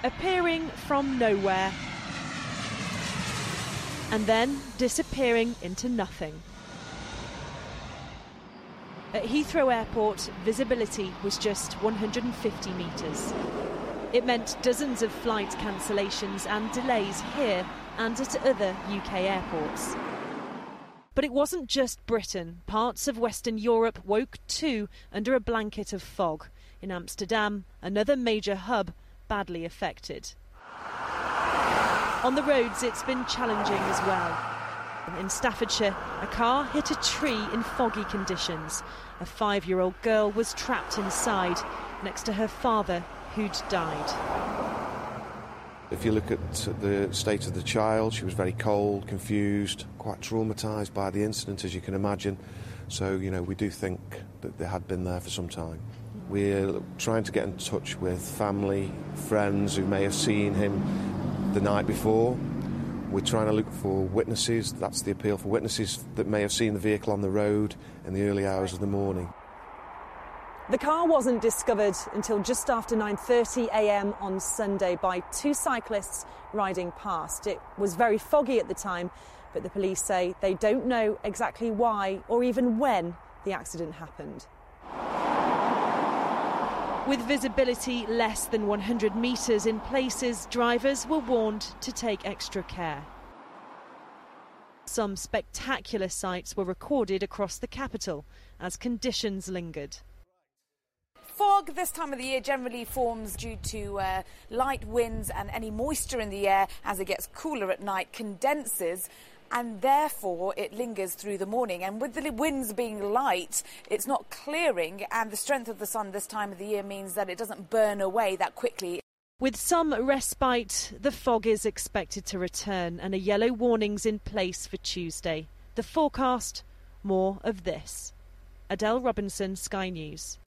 appearing from nowhere and then disappearing into nothing. At Heathrow Airport, visibility was just 150 metres. It meant dozens of flight cancellations and delays here and at other UK airports. But it wasn't just Britain. Parts of Western Europe woke too under a blanket of fog. In Amsterdam, another major hub, badly affected. On the roads, it's been challenging as well. In Staffordshire, a car hit a tree in foggy conditions. A 5-year-old girl was trapped inside, next to her father, who'd died. If you look at the state of the child, she was very cold, confused, quite traumatised by the incident, as you can imagine. So, we do think that they had been there for some time. We're trying to get in touch with family, friends who may have seen him the night before. We're trying to look for witnesses. That's the appeal, for witnesses that may have seen the vehicle on the road in the early hours of the morning. The car wasn't discovered until just after 9:30 a.m. on Sunday by two cyclists riding past. It was very foggy at the time, but the police say they don't know exactly why or even when the accident happened. With visibility less than 100 metres in places, drivers were warned to take extra care. Some spectacular sights were recorded across the capital as conditions lingered. Fog this time of the year generally forms due to light winds, and any moisture in the air as it gets cooler at night condenses, and therefore it lingers through the morning. And with the winds being light, it's not clearing, and the strength of the sun this time of the year means that it doesn't burn away that quickly. With some respite, the fog is expected to return, and a yellow warning's in place for Tuesday. The forecast, more of this. Adele Robinson, Sky News.